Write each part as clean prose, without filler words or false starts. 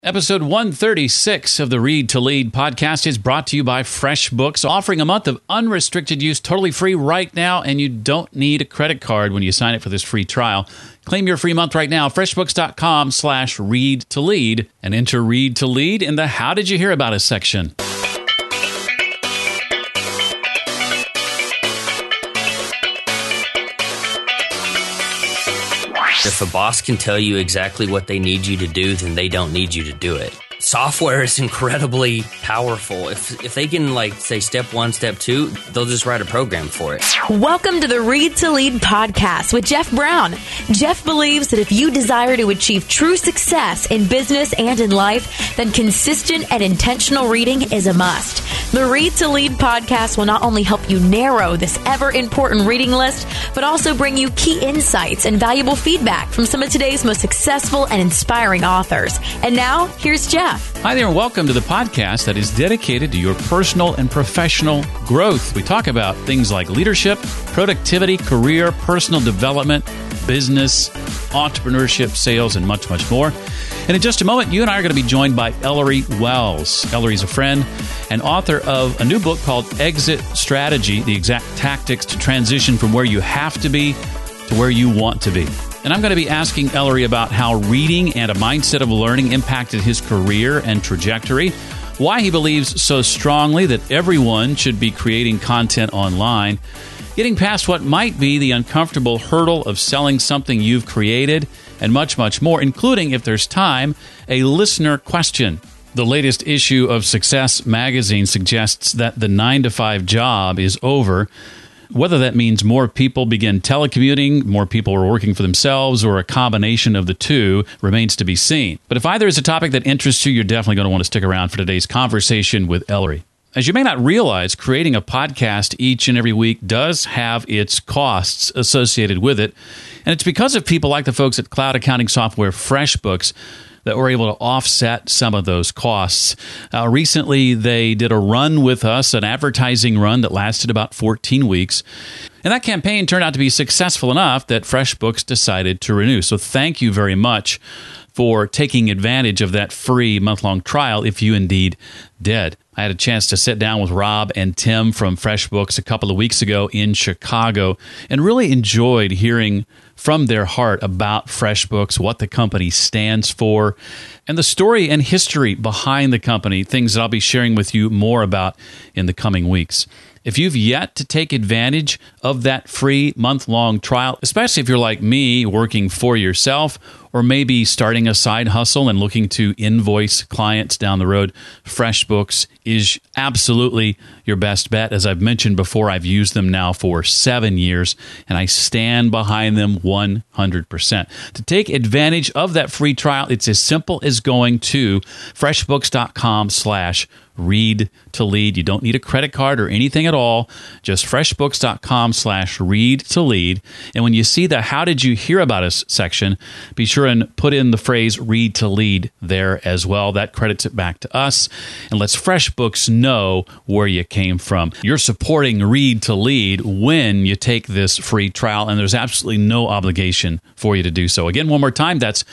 Episode 136 of the Read to Lead podcast is brought to you by FreshBooks, offering a month of unrestricted use totally free right now, and you don't need a credit card when you sign up for this free trial. Claim your free month right now, freshbooks.com/read to lead, and enter Read to Lead in the How Did You Hear About Us section. If a boss can tell you exactly what they need you to do, then they don't need you to do it. Software is incredibly powerful. If they can, say step one, step two, they'll just write a program for it. Welcome to the Read to Lead podcast with Jeff Brown. Jeff believes that if you desire to achieve true success in business and in life, then consistent and intentional reading is a must. The Read to Lead podcast will not only help you narrow this ever-important reading list, but also bring you key insights and valuable feedback from some of today's most successful and inspiring authors. And now, here's Jeff. Hi there, and welcome to the podcast that is dedicated to your personal and professional growth. We talk about things like leadership, productivity, career, personal development, business, entrepreneurship, sales, and much, much more. And in just a moment, you and I are going to be joined by Ellery Wells. Ellery's a friend and author of a new book called Exit Strategy, the exact tactics to transition from where you have to be to where you want to be. And I'm going to be asking Ellery about how reading and a mindset of learning impacted his career and trajectory, why he believes so strongly that everyone should be creating content online, getting past what might be the uncomfortable hurdle of selling something you've created, and much, much more, including, if there's time, a listener question. The latest issue of Success magazine suggests that the 9-to-5 job is over. Whether that means more people begin telecommuting, more people are working for themselves, or a combination of the two remains to be seen. But if either is a topic that interests you, you're definitely going to want to stick around for today's conversation with Ellery. As you may not realize, creating a podcast each and every week does have its costs associated with it. And it's because of people like the folks at cloud accounting software FreshBooks that we're able to offset some of those costs. Recently, they did a run with us, an advertising run that lasted about 14 weeks. And that campaign turned out to be successful enough that FreshBooks decided to renew. So thank you very much for taking advantage of that free month-long trial if you indeed did. I had a chance to sit down with Rob and Tim from FreshBooks a couple of weeks ago in Chicago and really enjoyed hearing from their heart about FreshBooks, what the company stands for, and the story and history behind the company, things that I'll be sharing with you more about in the coming weeks. If you've yet to take advantage of that free month-long trial, especially if you're like me, working for yourself, or maybe starting a side hustle and looking to invoice clients down the road, FreshBooks is absolutely your best bet. As I've mentioned before, I've used them now for 7 years, and I stand behind them 100%. To take advantage of that free trial, it's as simple as going to freshbooks.com/read to lead. You don't need a credit card or anything at all. Just freshbooks.com/read to lead. And when you see the How Did You Hear About Us section, be sure and put in the phrase read to lead there as well. That credits it back to us and lets FreshBooks know where you came from. You're supporting Read to Lead when you take this free trial, and there's absolutely no obligation for you to do so. Again, one more time, that's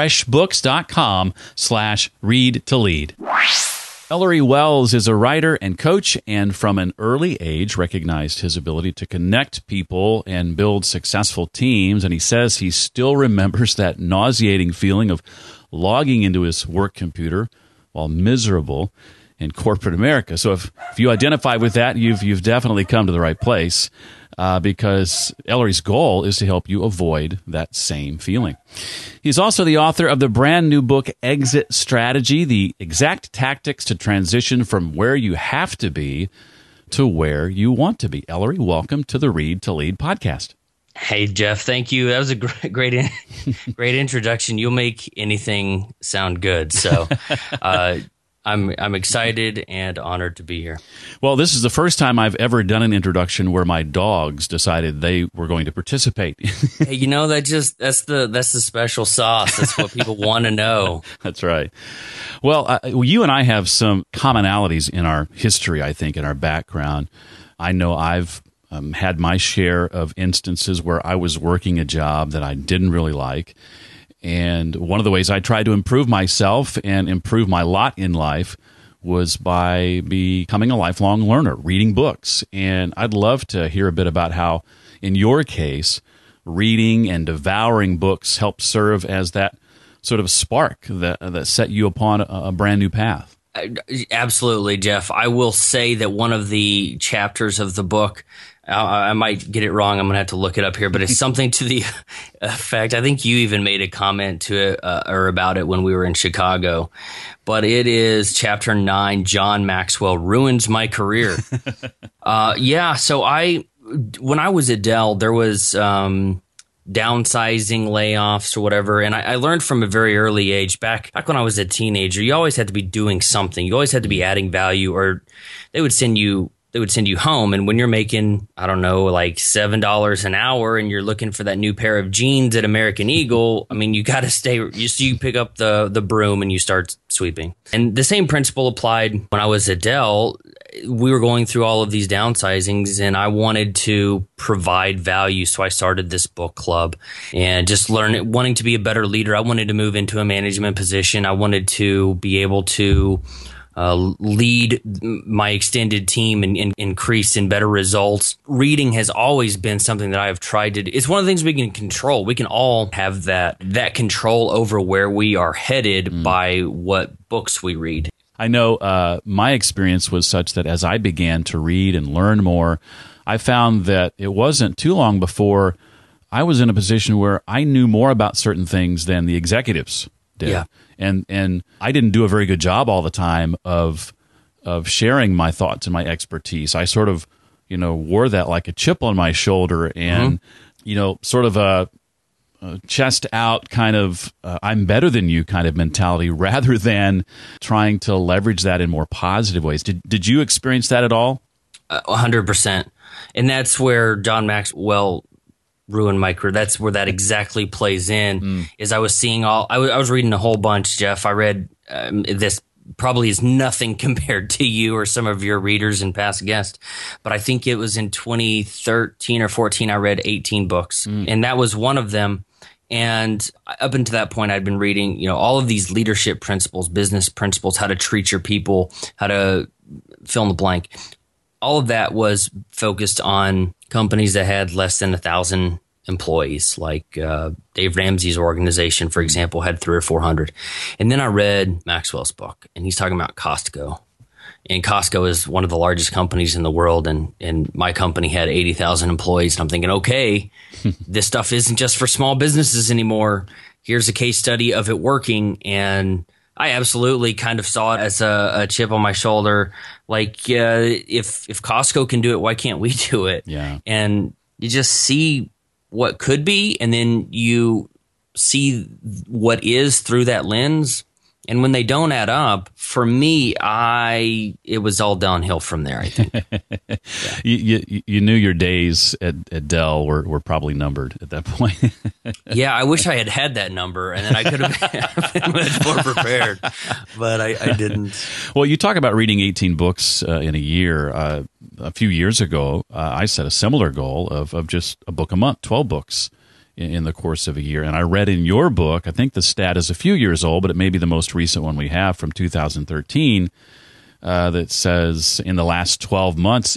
freshbooks.com/read to lead. Ellery Wells is a writer and coach, and from an early age recognized his ability to connect people and build successful teams. And he says he still remembers that nauseating feeling of logging into his work computer while miserable in corporate America. So if you identify with that, you've definitely come to the right place. Because Ellery's goal is to help you avoid that same feeling. He's also the author of the brand new book, Exit Strategy, the exact tactics to transition from where you have to be to where you want to be. Ellery, welcome to the Read to Lead podcast. Hey, Jeff, thank you. That was a great introduction. You'll make anything sound good. So I'm excited and honored to be here. Well, this is the first time I've ever done an introduction where my dogs decided they were going to participate. Hey, you know, that's the special sauce. That's what people want to know. That's right. Well, you and I have some commonalities in our history, I think, in our background. I know I've had my share of instances where I was working a job that I didn't really like. And one of the ways I tried to improve myself and improve my lot in life was by becoming a lifelong learner, reading books. And I'd love to hear a bit about how, in your case, reading and devouring books helped serve as that sort of spark that set you upon a brand new path. Absolutely, Jeff. I will say that one of the chapters of the book, I might get it wrong. I'm going to have to look it up here, but it's something to the effect. I think you even made a comment to it or about it when we were in Chicago, but it is chapter 9, John Maxwell Ruins My Career. So when I was at Dell, there was downsizing, layoffs, or whatever. And I learned from a very early age, back when I was a teenager, you always had to be doing something. You always had to be adding value, or they would send you home. And when you're making, I don't know, like $7 an hour and you're looking for that new pair of jeans at American Eagle, I mean, you got to stay, you pick up the broom and you start sweeping. And the same principle applied when I was at Dell. We were going through all of these downsizings and I wanted to provide value. So I started this book club and just wanting to be a better leader. I wanted to move into a management position. I wanted to be able to lead my extended team and increase in better results. Reading has always been something that I have tried to do. It's one of the things we can control. We can all have that control over where we are headed by what books we read. I know my experience was such that as I began to read and learn more, I found that it wasn't too long before I was in a position where I knew more about certain things than the executives did. Yeah. And I didn't do a very good job all the time of sharing my thoughts and my expertise. I sort of, wore that like a chip on my shoulder and, sort of a chest out kind of I'm better than you kind of mentality rather than trying to leverage that in more positive ways. Did you experience that at all? 100%. And that's where John Maxwell ruined my career. That's where that exactly plays in. Is I was seeing I was reading a whole bunch, Jeff. I read this probably is nothing compared to you or some of your readers and past guests, but I think it was in 2013 or 14 I read 18 books, and that was one of them. And up until that point, I'd been reading, all of these leadership principles, business principles, how to treat your people, how to fill in the blank. All of that was focused on companies that had less than 1,000 employees, like Dave Ramsey's organization, for example, had 300 or 400. And then I read Maxwell's book, and he's talking about Costco. And Costco is one of the largest companies in the world, and my company had 80,000 employees. And I'm thinking, okay, this stuff isn't just for small businesses anymore. Here's a case study of it working. And I absolutely kind of saw it as a chip on my shoulder. Like, if Costco can do it, why can't we do it? Yeah. And you just see what could be, and then you see what is through that lens. And when they don't add up, for me, it was all downhill from there, I think. Yeah. You knew your days at Dell were probably numbered at that point. Yeah, I wish I had that number, and then I could have been much more prepared, but I didn't. Well, you talk about reading 18 books in a year. A few years ago, I set a similar goal of just a book a month, 12 books in the course of a year. And I read in your book, I think the stat is a few years old, but it may be the most recent one we have from 2013, that says in the last 12 months,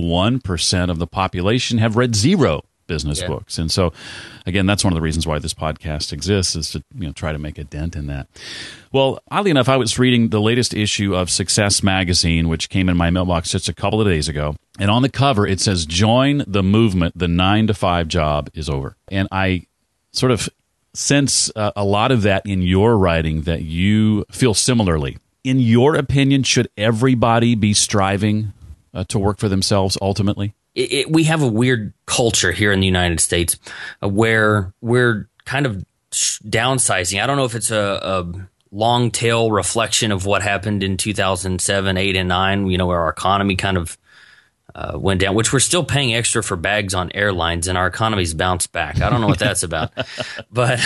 81% of the population have read 0 business books. And so, again, that's one of the reasons why this podcast exists, is to try to make a dent in that. Well, oddly enough, I was reading the latest issue of Success Magazine, which came in my mailbox just a couple of days ago. And on the cover, it says, "Join the movement. The 9-to-5 job is over." And I sort of sense a lot of that in your writing, that you feel similarly. In your opinion, should everybody be striving to work for themselves ultimately? We have a weird culture here in the United States where we're kind of downsizing. I don't know if it's a long tail reflection of what happened in 2007, 8, and 9, where our economy kind of went down, which we're still paying extra for bags on airlines, and our economy's bounced back. I don't know what that's about, but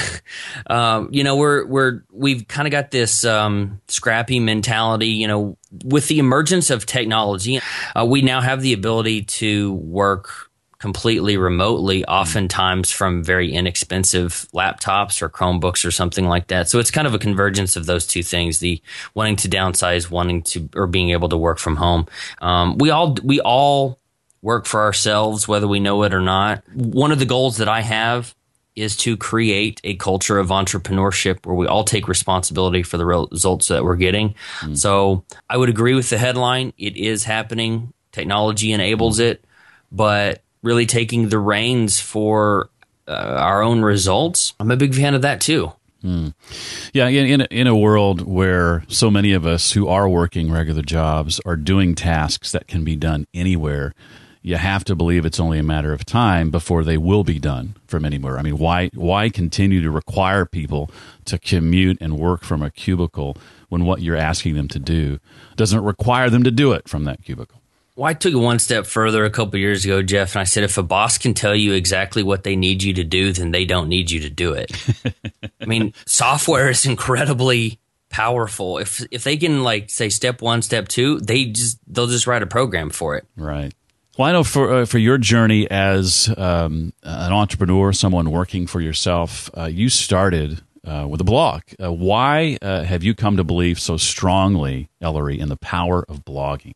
we've kind of got this scrappy mentality. With the emergence of technology, we now have the ability to work completely remotely, oftentimes from very inexpensive laptops or Chromebooks or something like that. So it's kind of a convergence of those two things: the wanting to downsize, or being able to work from home. We all work for ourselves, whether we know it or not. One of the goals that I have is to create a culture of entrepreneurship where we all take responsibility for the results that we're getting. So I would agree with the headline. It is happening. Technology enables it, but really taking the reins for our own results, I'm a big fan of that too. Yeah, in a world where so many of us who are working regular jobs are doing tasks that can be done anywhere, you have to believe it's only a matter of time before they will be done from anywhere. I mean, why continue to require people to commute and work from a cubicle when what you're asking them to do doesn't require them to do it from that cubicle? Well, I took it one step further a couple of years ago, Jeff, and I said, if a boss can tell you exactly what they need you to do, then they don't need you to do it. I mean, software is incredibly powerful. If they can say step one, step two, they'll just write a program for it. Right. Well, I know for your journey as an entrepreneur, someone working for yourself, you started with a blog. Why have you come to believe so strongly, Ellery, in the power of blogging?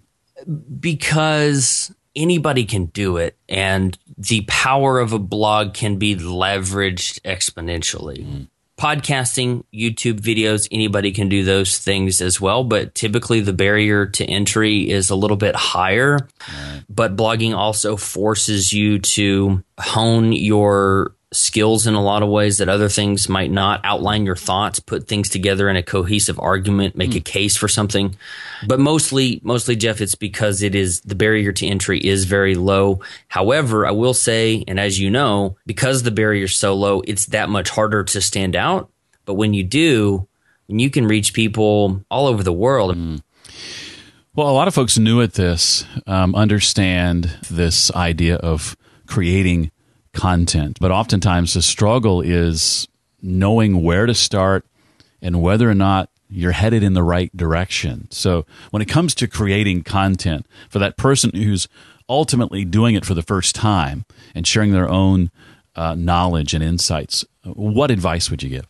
Because anybody can do it, and the power of a blog can be leveraged exponentially. Podcasting, YouTube videos, anybody can do those things as well, but typically the barrier to entry is a little bit higher. Right. But blogging also forces you to hone your skills in a lot of ways that other things might not. Outline your thoughts, put things together in a cohesive argument, make a case for something. But mostly, Jeff, it's because the barrier to entry is very low. However, I will say, and as you know, because the barrier is so low, it's that much harder to stand out. But when you can reach people all over the world. Well, a lot of folks new at this understand this idea of creating content, but oftentimes the struggle is knowing where to start and whether or not you're headed in the right direction. So when it comes to creating content for that person who's ultimately doing it for the first time and sharing their own knowledge and insights, what advice would you give?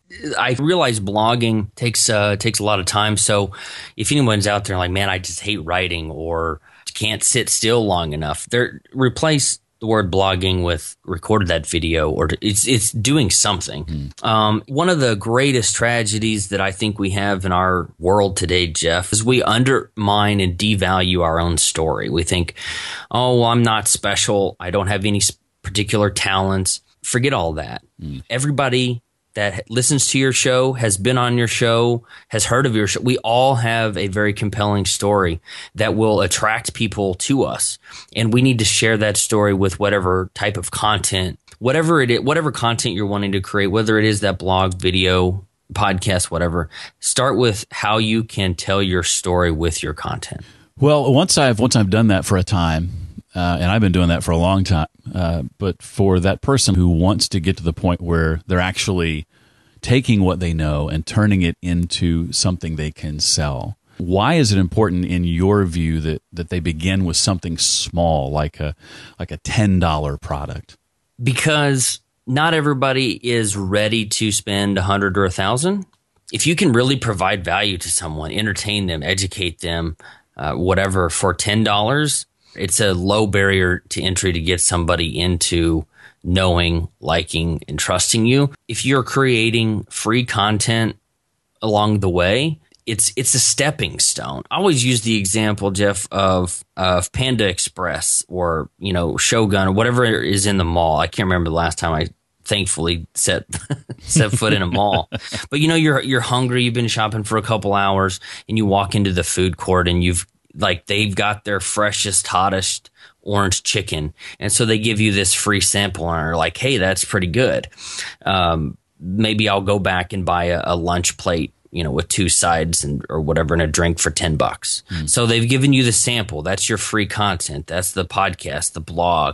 I realize blogging takes a lot of time. So if anyone's out there like, man, I just hate writing or can't sit still long enough, replace the word blogging with recorded that video, or it's doing something. One of the greatest tragedies that I think we have in our world today, Jeff, is we undermine and devalue our own story. We think, oh, well, I'm not special. I don't have any particular talents. Forget all that. Everybody that listens to your show, has been on your show, has heard of your show. We all have a very compelling story that will attract people to us. And we need to share that story with whatever type of content, whatever it is, whatever content you're wanting to create, whether it is that blog, video, podcast, whatever. Start with how you can tell your story with your content. Well, once I've done that for a time, and I've been doing that for a long time, but for that person who wants to get to the point where they're actually taking what they know and turning it into something they can sell, why is it important in your view that they begin with something small, like a $10 product? Because not everybody is ready to spend $100 or $1,000. If you can really provide value to someone, entertain them, educate them, whatever, for $10, it's a low barrier to entry to get somebody into knowing, liking, and trusting you. If you're creating free content along the way, it's a stepping stone. I always use the example, Jeff, of Panda Express or Shogun or whatever is in the mall. I can't remember the last time I thankfully set foot in a mall. But you're hungry, you've been shopping for a couple hours, and you walk into the food court and they've got their freshest, hottest orange chicken. And so they give you this free sample and are like, hey, that's pretty good. Maybe I'll go back and buy a lunch plate with 2 sides or whatever and a drink for $10. So they've given you the sample. That's your free content. That's the podcast, the blog,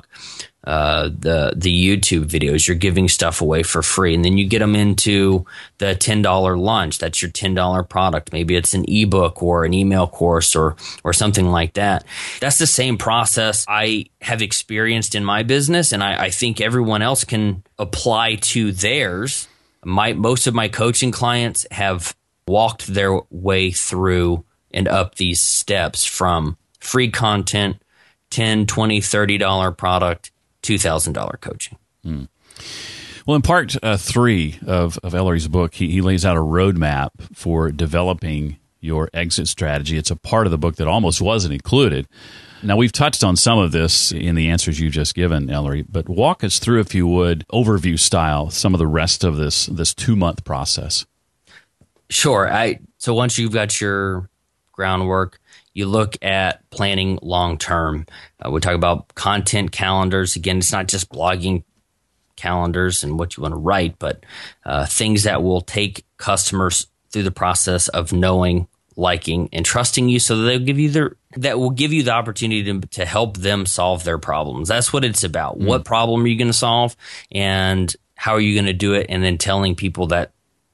the YouTube videos. You're giving stuff away for free. And then you get them into the $10 lunch. That's your $10 product. Maybe it's an ebook or an email course or something like that. That's the same process I have experienced in my business, and I think everyone else can apply to theirs. Most of my coaching clients have walked their way through and up these steps from free content, $10, $20, $30 product, $2,000 coaching. Well, in part 3 of Ellery's book, he lays out a roadmap for developing your exit strategy. It's a part of the book that almost wasn't included. Now, we've touched on some of this in the answers you've just given, Ellery, but walk us through, if you would, overview style, some of the rest of this 2-month process. Sure. So once you've got your groundwork, you look at planning long term. We talk about content calendars. Again, it's not just blogging calendars and what you want to write, but things that will take customers through the process of knowing, liking, and trusting you, so that that will give you the opportunity to help them solve their problems. That's what it's about. What problem are you going to solve, and how are you going to do it? And then telling people that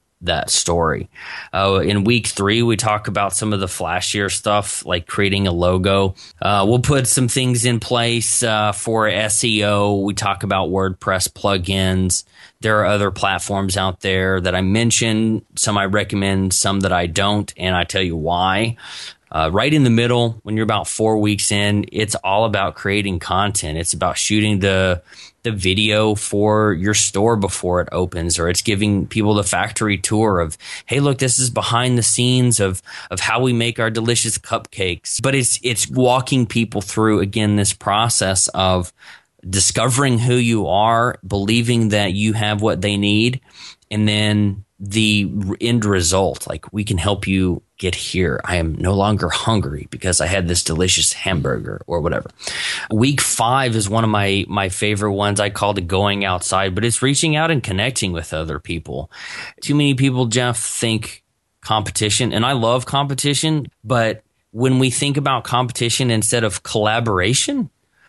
story. In week 3, we talk about some of the flashier stuff, like creating a logo. We'll put some things in place for SEO. We talk about WordPress plugins. There are other platforms out there that I mentioned. Some I recommend, some that I don't, and I tell you why. Right in the middle, when you're about 4 weeks in, it's all about creating content. It's about shooting the video for your store before it opens, or it's giving people the factory tour of, hey, look, this is behind the scenes of how we make our delicious cupcakes. But it's walking people through, again, this process of discovering who you are, believing that you have what they need, and then the end result, like, we can help you get here. I am no longer hungry because I had this delicious hamburger or whatever. Week 5 is one of my favorite ones. I called it going outside, but it's reaching out and connecting with other people. Too many people, Jeff, think competition, and I love competition, but when we think about competition instead of collaboration,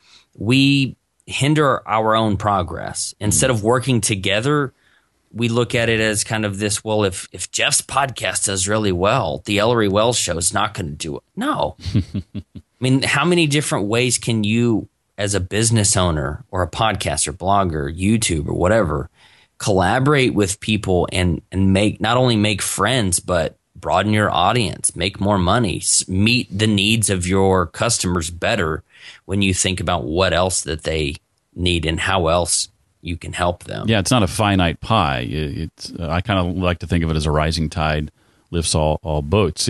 we hinder our own progress. Instead of working together, we look at it as kind of this, well, if Jeff's podcast does really well, the Ellery Wells Show is not going to do it. No. I mean, how many different ways can you, as a business owner or a podcaster, blogger, YouTube, or whatever, collaborate with people and not only make friends, but broaden your audience, make more money, meet the needs of your customers better when you think about what else that they need and how else you can help them. Yeah, it's not a finite pie. I kind of like to think of it as a rising tide lifts all boats.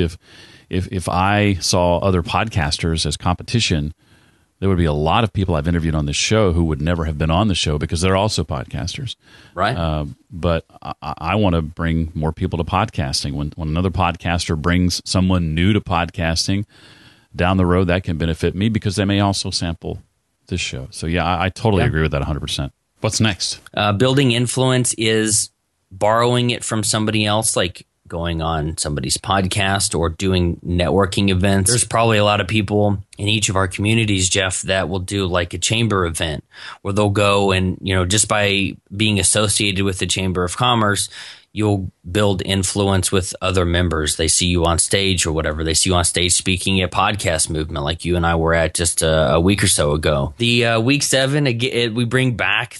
If I saw other podcasters as competition, there would be a lot of people I've interviewed on this show who would never have been on the show because they're also podcasters. Right. But I want to bring more people to podcasting. When another podcaster brings someone new to podcasting down the road, that can benefit me because they may also sample this show. So yeah, I totally agree with that 100%. What's next? Building influence is borrowing it from somebody else, like going on somebody's podcast or doing networking events. There's probably a lot of people in each of our communities, Jeff, that will do like a chamber event where they'll go and, just by being associated with the Chamber of Commerce, you'll build influence with other members. They see you on stage or whatever. They see you on stage speaking at Podcast Movement like you and I were at just a week or so ago. The week 7, we bring back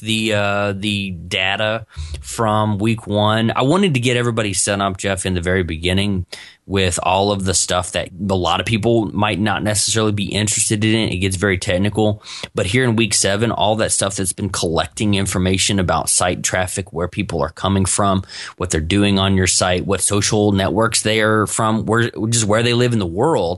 the data from week 1. I wanted to get everybody set up, Jeff, in the very beginning with all of the stuff that a lot of people might not necessarily be interested in. It gets very technical. But here in week 7, all that stuff that's been collecting information about site traffic, where people are coming from, what they're doing on your site, what social networks they are from, where they live in the world.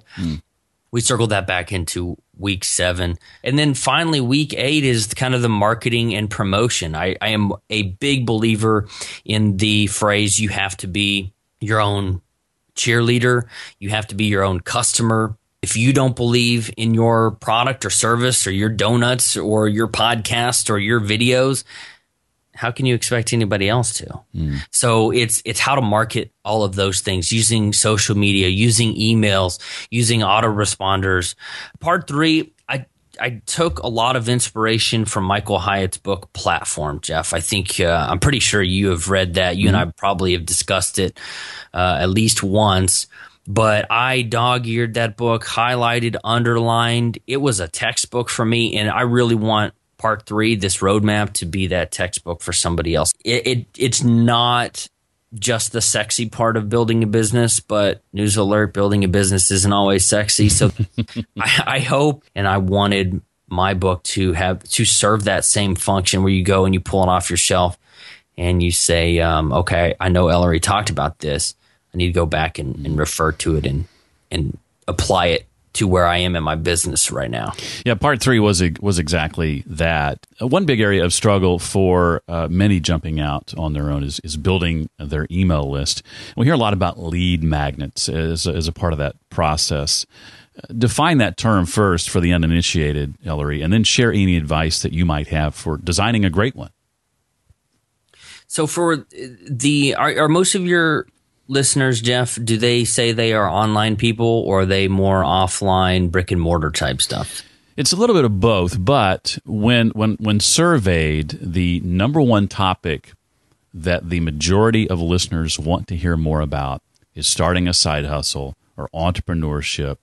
We circled that back into week 7. And then finally, week 8 is kind of the marketing and promotion. I am a big believer in the phrase, you have to be your own cheerleader. You have to be your own customer. If you don't believe in your product or service or your donuts or your podcast or your videos, how can you expect anybody else to? So it's how to market all of those things using social media, using emails, using autoresponders. Part 3, I took a lot of inspiration from Michael Hyatt's book Platform, Jeff. I think I'm pretty sure you have read that. You and I probably have discussed it at least once. But I dog-eared that book, highlighted, underlined. It was a textbook for me, and I really want Part 3, this roadmap, to be that textbook for somebody else. It's not just the sexy part of building a business, but news alert, building a business isn't always sexy. So I hope, and I wanted my book to serve that same function where you go and you pull it off your shelf and you say, okay, I know Ellery talked about this. I need to go back and refer to it and apply it to where I am in my business right now. Yeah, part 3 was exactly that. One big area of struggle for many jumping out on their own is building their email list. We hear a lot about lead magnets as a part of that process. Define that term first for the uninitiated, Ellery, and then share any advice that you might have for designing a great one. So for are most of your listeners, Jeff, do they say they are online people, or are they more offline brick and mortar type stuff? It's a little bit of both, but when surveyed, the number one topic that the majority of listeners want to hear more about is starting a side hustle or entrepreneurship,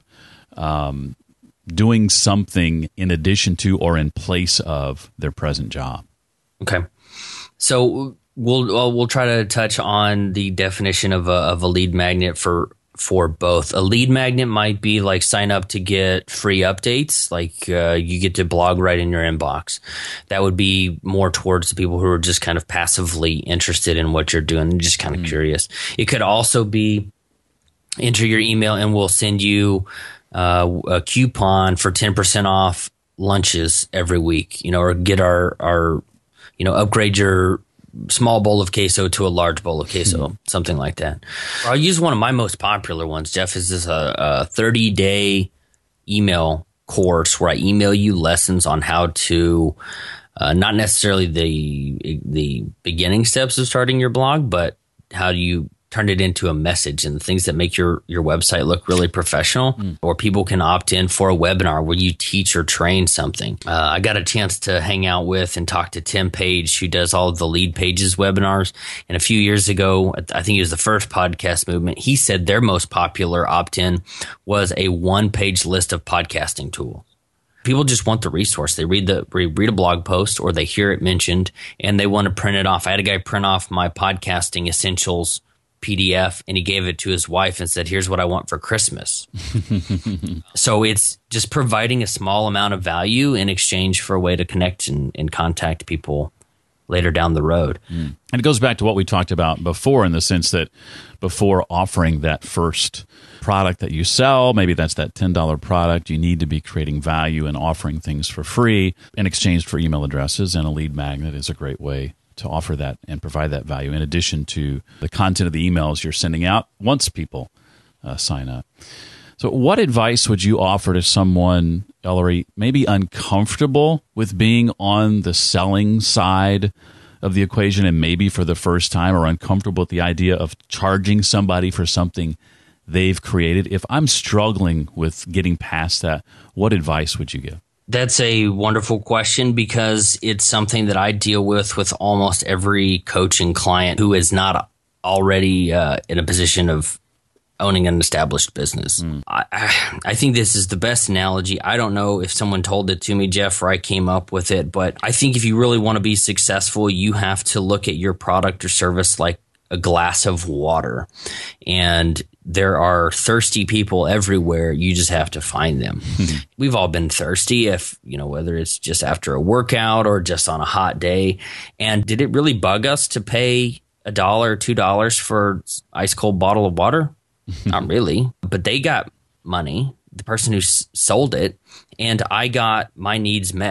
doing something in addition to or in place of their present job. Okay. So we'll try to touch on the definition of a lead magnet for both. A lead magnet might be like sign up to get free updates, like you get to blog right in your inbox. That would be more towards the people who are just kind of passively interested in what you're doing, just kind of curious. It could also be enter your email and we'll send you a coupon for 10% off lunches every week, or get our upgrade your small bowl of queso to a large bowl of queso, something like that. Or I'll use one of my most popular ones, Jeff, is this a 30-day email course where I email you lessons on how to, not necessarily the beginning steps of starting your blog, but how do you turn it into a message and the things that make your website look really professional. Or people can opt in for a webinar where you teach or train something. I got a chance to hang out with and talk to Tim Page, who does all of the Lead Pages webinars. And a few years ago, I think it was the first podcast movement, he said their most popular opt-in was a one-page list of podcasting tools. People just want the resource. They read a blog post or they hear it mentioned and they want to print it off. I had a guy print off my podcasting essentials PDF and he gave it to his wife and said, here's what I want for Christmas. So it's just providing a small amount of value in exchange for a way to connect and contact people later down the road. And it goes back to what we talked about before, in the sense that before offering that first product that you sell, maybe that's that $10 product, you need to be creating value and offering things for free in exchange for email addresses, and a lead magnet is a great way to offer that and provide that value in addition to the content of the emails you're sending out once people sign up. So what advice would you offer to someone, Ellery, maybe uncomfortable with being on the selling side of the equation and maybe for the first time, or uncomfortable with the idea of charging somebody for something they've created? If I'm struggling with getting past that, what advice would you give? That's a wonderful question, because it's something that I deal with almost every coaching client who is not already in a position of owning an established business. I think this is the best analogy. I don't know if someone told it to me, Jeff, or I came up with it, but I think if you really want to be successful, you have to look at your product or service like a glass of water. And there are thirsty people everywhere. You just have to find them. We've all been thirsty, whether it's just after a workout or just on a hot day. And did it really bug us to pay $1 or $2 for ice cold bottle of water? Not really. But they got money, the person who sold it, and I got my needs met.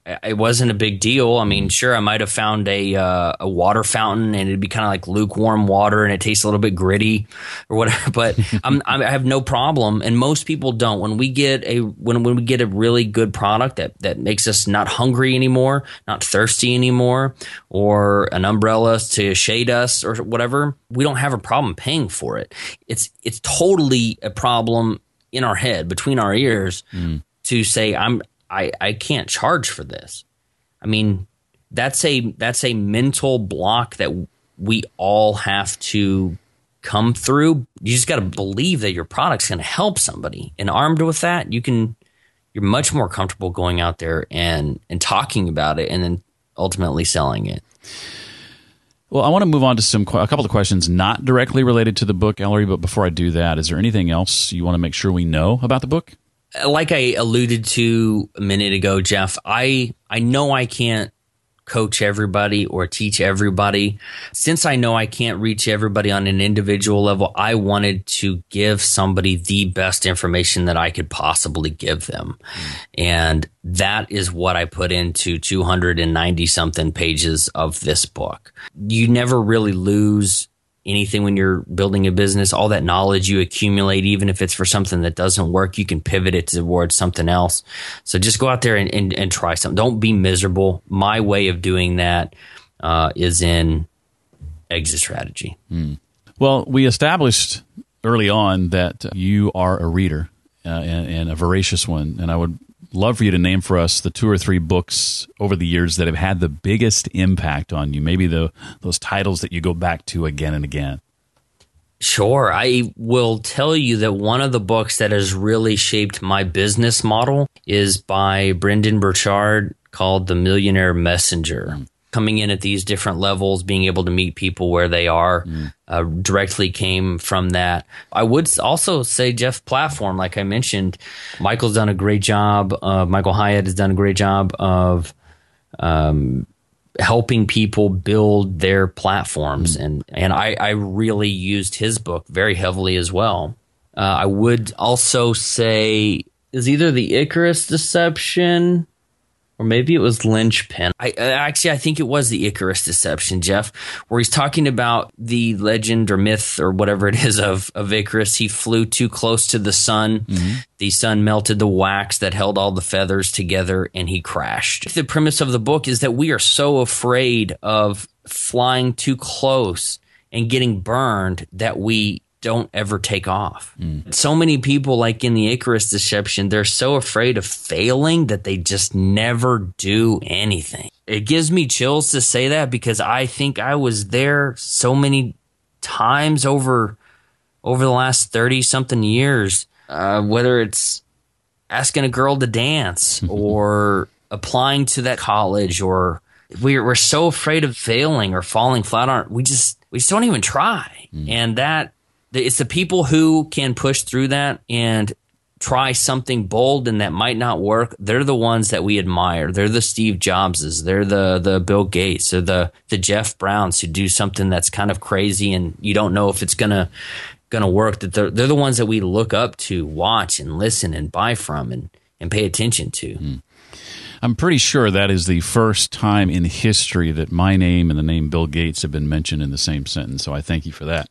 it wasn't a big deal. I mean, sure, I might have found a water fountain and it'd be kind of like lukewarm water and it tastes a little bit gritty or whatever, but I have no problem. And most people don't. When we get when we get a really good product that makes us not hungry anymore, not thirsty anymore, or an umbrella to shade us or whatever, we don't have a problem paying for it. It's totally a problem in our head, between our ears, to say I can't charge for this. I mean, that's a mental block that we all have to come through. You just got to believe that your product's going to help somebody, and armed with that, you're much more comfortable going out there and talking about it, and then ultimately selling it. Well, I want to move on to a couple of questions not directly related to the book, Ellery. But before I do that, is there anything else you want to make sure we know about the book? Like I alluded to a minute ago, Jeff, I know I can't coach everybody or teach everybody. Since I know I can't reach everybody on an individual level, I wanted to give somebody the best information that I could possibly give them. And that is what I put into 290 something pages of this book. You never really lose anything when you're building a business. All that knowledge you accumulate, even if it's for something that doesn't work, you can pivot it towards something else. So just go out there and try something. Don't be miserable. My way of doing that is in Exit Strategy. Well, we established early on that you are a reader and a voracious one, and I would love for you to name for us the 2 or 3 books over the years that have had the biggest impact on you, maybe those titles that you go back to again and again. Sure. I will tell you that one of the books that has really shaped my business model is by Brendon Burchard, called The Millionaire Messenger. Coming in at these different levels, being able to meet people where they are, directly came from that. I would also say Jeff Platform, like I mentioned, Michael's done a great job. Michael Hyatt has done a great job of helping people build their platforms. And I really used his book very heavily as well. I would also say is either the Icarus Deception or maybe it was Lynchpin. I think it was the Icarus Deception, Jeff, where he's talking about the legend or myth or whatever it is of Icarus. He flew too close to the sun. The sun melted the wax that held all the feathers together, and he crashed. The premise of the book is that we are so afraid of flying too close and getting burned that we don't ever take off. So many people, like in the Icarus Deception, they're so afraid of failing that they just never do anything. It gives me chills to say that because I think I was there so many times over the last 30-something years, whether it's asking a girl to dance or applying to that college, or we're so afraid of failing or falling flat on. We just don't even try. And it's the people who can push through that and try something bold and that might not work. They're the ones that we admire. They're the Steve Jobses. They're the Bill Gates. They're the Jeff Browns who do something that's kind of crazy and you don't know if it's gonna work. That they're the ones that we look up to, watch and listen and buy from and pay attention to. I'm pretty sure that is the first time in history that my name and the name Bill Gates have been mentioned in the same sentence, so I thank you for that.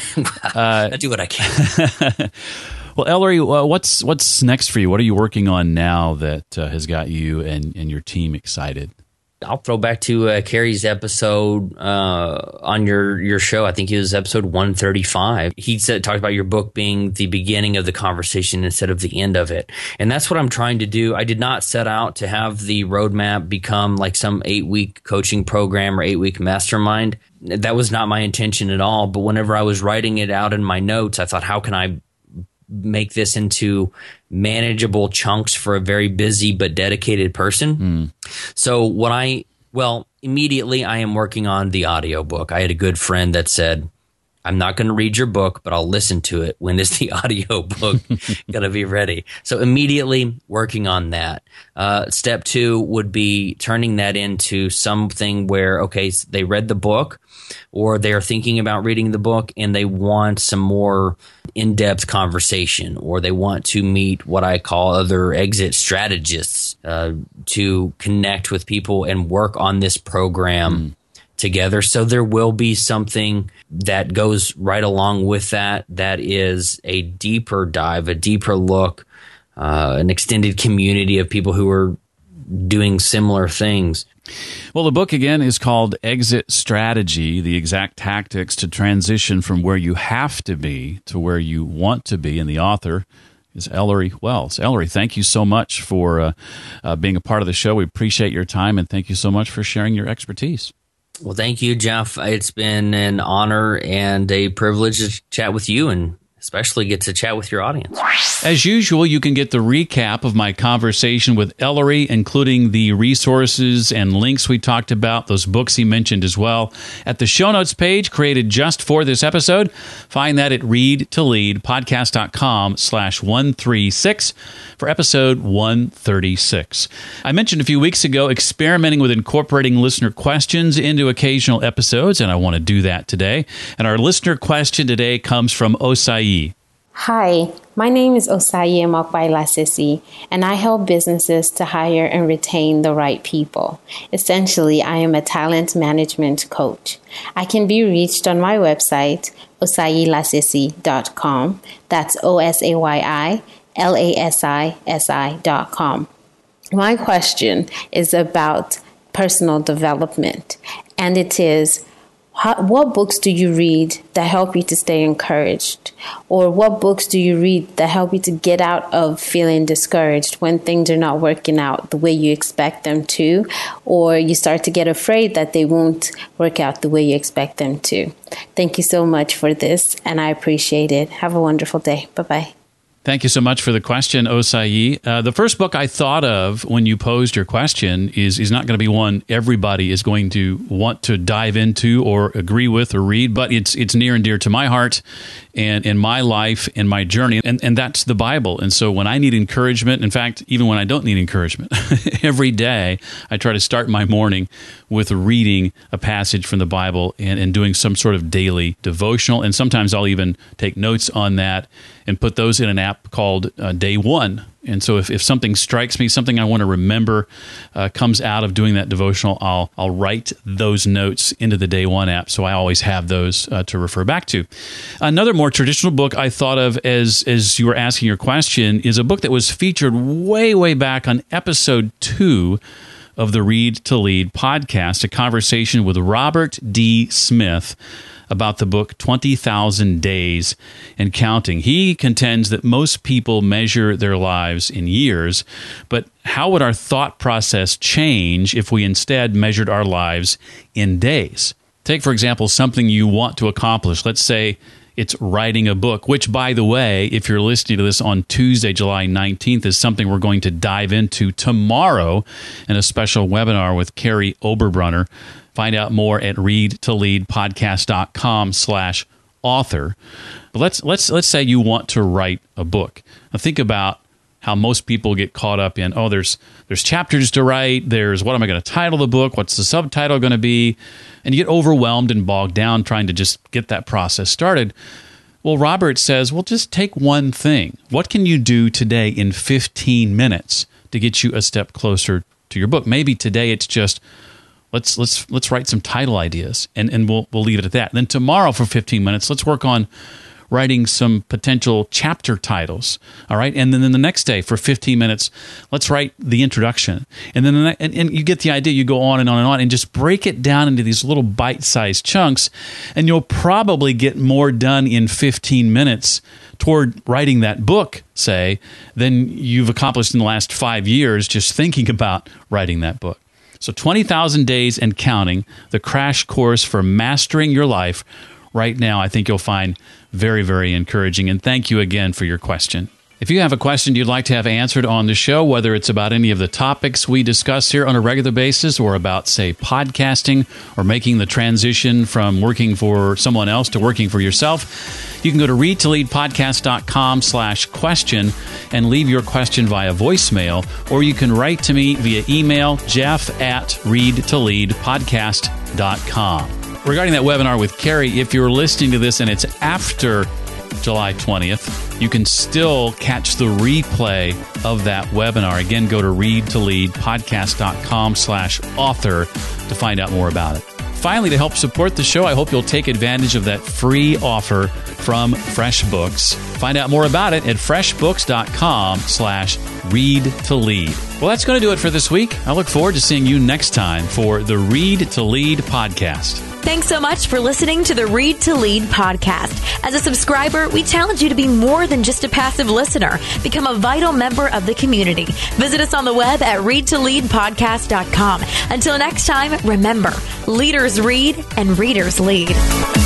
I do what I can. Well, Ellery, what's next for you? What are you working on now that has got you and your team excited? I'll throw back to Carrie's episode on your show. I think it was episode 135. He talked about your book being the beginning of the conversation instead of the end of it. And that's what I'm trying to do. I did not set out to have the roadmap become like some 8-week coaching program or 8-week mastermind. That was not my intention at all. But whenever I was writing it out in my notes, I thought, how can I make this into manageable chunks for a very busy but dedicated person? So immediately I am working on the audiobook. I had a good friend that said, I'm not going to read your book, but I'll listen to it. When is the audiobook going to be ready? So immediately working on that. Step 2 would be turning that into something where, okay, they read the book or they're thinking about reading the book and they want some more in-depth conversation, or they want to meet what I call other exit strategists to connect with people and work on this program together. So there will be something that goes right along with that is a deeper dive, a deeper look, an extended community of people who are doing similar things. Well, the book, again, is called Exit Strategy, the exact tactics to transition from where you have to be to where you want to be. And the author is Ellery Wells. Ellery, thank you so much for being a part of the show. We appreciate your time, and thank you so much for sharing your expertise. Well, thank you, Jeff. It's been an honor and a privilege to chat with you, and especially get to chat with your audience. As usual, you can get the recap of my conversation with Ellery, including the resources and links we talked about, those books he mentioned as well, at the show notes page created just for this episode. Find that at readtoleadpodcast.com/136 for episode 136. I mentioned a few weeks ago experimenting with incorporating listener questions into occasional episodes, and I want to do that today. And our listener question today comes from Osai. Hi, my name is Osai Mokbai-Lasisi, and I help businesses to hire and retain the right people. Essentially, I am a talent management coach. I can be reached on my website, osailasisi.com. That's OSAYILASISI.com. My question is about personal development, and it is, what books do you read that help you to stay encouraged? Or what books do you read that help you to get out of feeling discouraged when things are not working out the way you expect them to, or you start to get afraid that they won't work out the way you expect them to? Thank you so much for this, and I appreciate it. Have a wonderful day. Bye-bye. Thank you so much for the question, Osai. The first book I thought of when you posed your question is not going to be one everybody is going to want to dive into or agree with or read, but it's near and dear to my heart and in my life, in my journey, and that's the Bible. And so when I need encouragement, in fact, even when I don't need encouragement, every day I try to start my morning with reading a passage from the Bible and doing some sort of daily devotional. And sometimes I'll even take notes on that and put those in an app called Day One. And so if something strikes me, something I want to remember comes out of doing that devotional, I'll write those notes into the Day One app, so I always have those to refer back to. Another more traditional book I thought of as you were asking your question is a book that was featured way back on episode 2 of the Read to Lead podcast, a conversation with Robert D. Smith about the book 20,000 Days and Counting. He contends that most people measure their lives in years, but how would our thought process change if we instead measured our lives in days? Take, for example, something you want to accomplish. Let's say it's writing a book, which, by the way, if you're listening to this on Tuesday, July 19th, is something we're going to dive into tomorrow in a special webinar with Carrie Oberbrunner. Find out more at readtoleadpodcast.com/author. But let's say you want to write a book. Now think about how most people get caught up in, there's chapters to write, there's what am I going to title the book, what's the subtitle going to be, and you get overwhelmed and bogged down trying to just get that process started. Well, Robert says, just take one thing. What can you do today in 15 minutes to get you a step closer to your book? Maybe today it's just let's write some title ideas, and we'll leave it at that. Then tomorrow for 15 minutes, let's work on writing some potential chapter titles, all right? And then the next day for 15 minutes, let's write the introduction. And then and you get the idea. You go on and on and on and just break it down into these little bite-sized chunks, and you'll probably get more done in 15 minutes toward writing that book, say, than you've accomplished in the last 5 years just thinking about writing that book. So 20,000 Days and Counting, the crash course for mastering your life right now, I think you'll find very, very encouraging. And thank you again for your question. If you have a question you'd like to have answered on the show, whether it's about any of the topics we discuss here on a regular basis or about, say, podcasting or making the transition from working for someone else to working for yourself, you can go to readtoleadpodcast.com/question and leave your question via voicemail, or you can write to me via email, jeff@readtoleadpodcast.com. Regarding that webinar with Carrie, if you're listening to this and it's after July 20th. You can still catch the replay of that webinar. Again, go to readtoleadpodcast.com/author to find out more about it. Finally, to help support the show, I hope you'll take advantage of that free offer from FreshBooks. Find out more about it at freshbooks.com/readtolead. Well, that's going to do it for this week. I look forward to seeing you next time for the Read to Lead podcast. Thanks so much for listening to the Read to Lead podcast. As a subscriber, we challenge you to be more than just a passive listener. Become a vital member of the community. Visit us on the web at readtoleadpodcast.com. Until next time, remember, leaders read and readers lead.